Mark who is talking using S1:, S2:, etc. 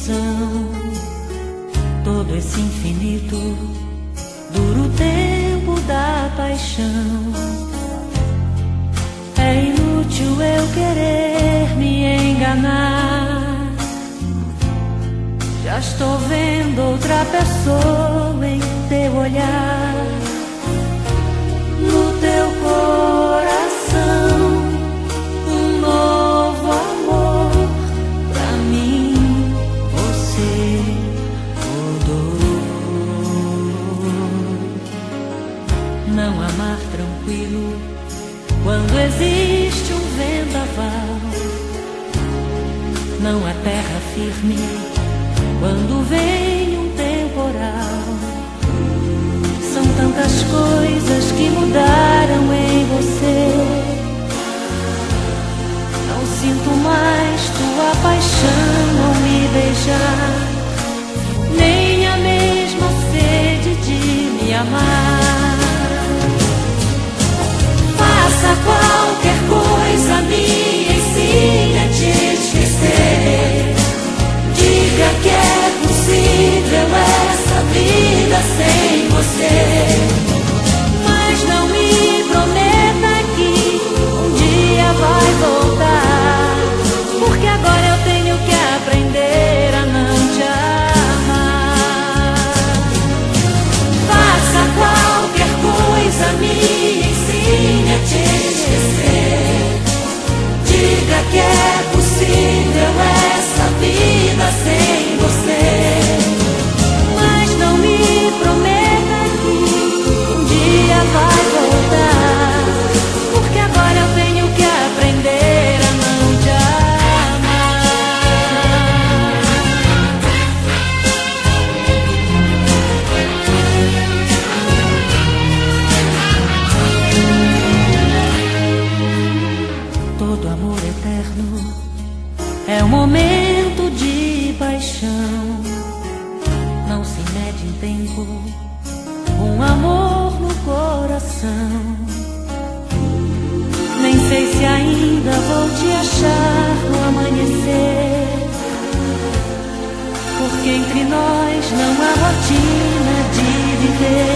S1: ilusão. Todo esse infinito duro tempo da paixão. É inútil eu querer me enganar. Já estou vendo outra pessoa em teu olhar. No teu coração, um novo amor. Pra mim, você mudou. Não amar tranquilo quando existe um vendaval. Não há terra firme quando vem um temporal. São tantas coisas que mudaram em você. Não sinto mais tua paixão ao me beijar, nem a mesma sede de me amar. Faça qualquer coisa, me ensine a te esquecer. Diga que é possível essa vida sem você. Mas não me prometa que um dia vai voltar, porque agora eu tenho que aprender a não te amar. Faça qualquer coisa, me ensine a te esquecer. Diga que é possível essa vida sem você. Mas não me prometa que um dia vai voltar, porque agora eu tenho que aprender a não te amar. Todo amor eterno é um momento de paixão. Não se mede em tempo um amor no coração. Nem sei se ainda vou te achar no amanhecer, porque entre nós não há rotina de viver.